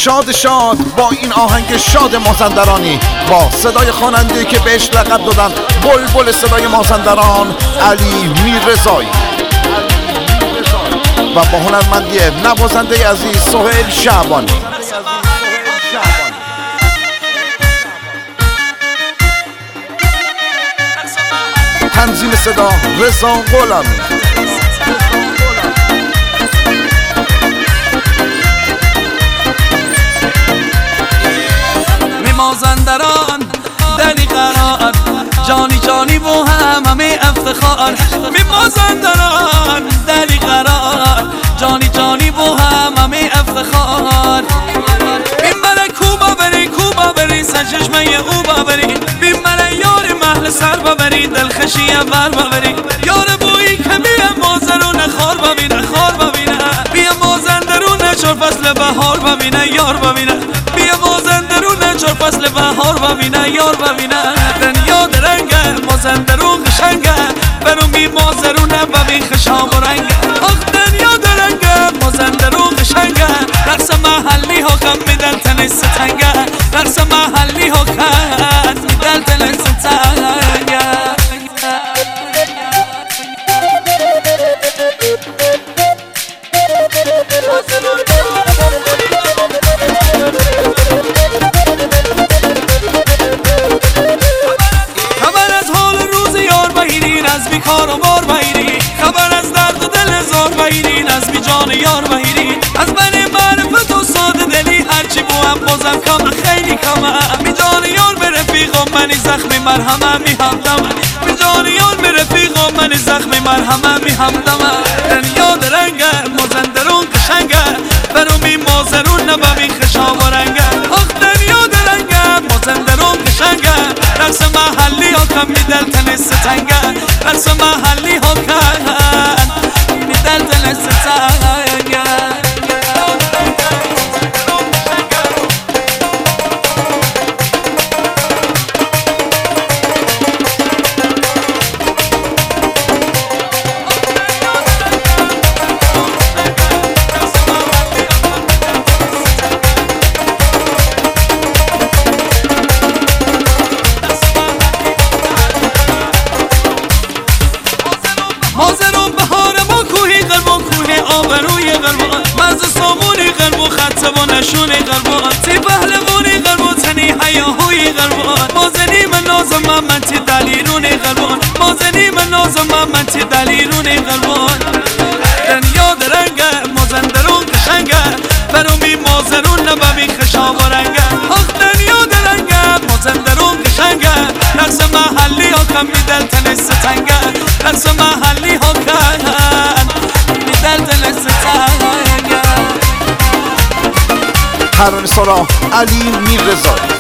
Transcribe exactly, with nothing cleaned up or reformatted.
شاد شاد با این آهنگ شاد مازندرانی با صدای خواننده که بهش لقب دادن بلبل صدای مازندران، علی میررضایی، و با هنرمندی نوازنده عزیز سهیل شعبانی. تنظیم صدا رضا غلامی. می مازندران دلی قرار، جانی جانی با هم همه افتخار. می مازندران دلی قرار، جانی جانی با هم همه افتخار. بیم بله کوبا بری کوبا بری سرچشمه او ببری، بیم بله یار محل سر ببری دلخشی بر ببری. یار بویی که بیا مازرون خار ببینه خار ببینه، بیا مازندرون چور فصل بهار ببینه یار ببینه، بیا مازندرون چور فصل بهار ببینه یار ببینه. دنیا درنگه مازندرون قشنگه، برو بی مازرونه ببین خشام و رنگه. آخ دنیا درنگه مازندرون قشنگه، رقص محلی ها کم میدن تن ستنگه، رقص محلی ها کم میدن تن ستنگه. خبر از حال روز یار بگیرین، از بی کار و بار بگیرین، خبر از درد و دل زار بگیرین، از بی جان یار بگیرین. از بین معرفت و ساده دلی هرچی بوام بازم کم خیلی کمه. بی جان یار به رفیقم منی زخمی مرهمه می همدمه، بی جان یار به رفیقم منی زخمی مرهمه می همدمه. دنیا درنگه مازندرون قشنگه، برو می مازرون نببین خشام و رنگه. آخ دنیا درنگه مازندرون قشنگه، رقص محلی ها کم می دل تن ستنگه، رقص محلی ها کم می دل تن ستنگه. مازرون بهار ما کوهی قلبان کوه آبروی قلبان، مرز سامونی قلبان خط و نشونی قلبان، تی پهلوانی قلبان تنی حیاهوی قلبان. مازنی من نازم من من تی دلیرونی قلبان، مازنی من نازم من من تی دلیرونی قلبان. دنیا درنگه مازندرون قشنگه، برو می مازرون نببین خشام و رنگه. آخ دنیا درنگه مازندرون قشنگه، رقص محلی ها کم می دل تن ستنگه، رقص محلی ها کن می دل تن ستنگه. ترانه سرا علی میررضایی.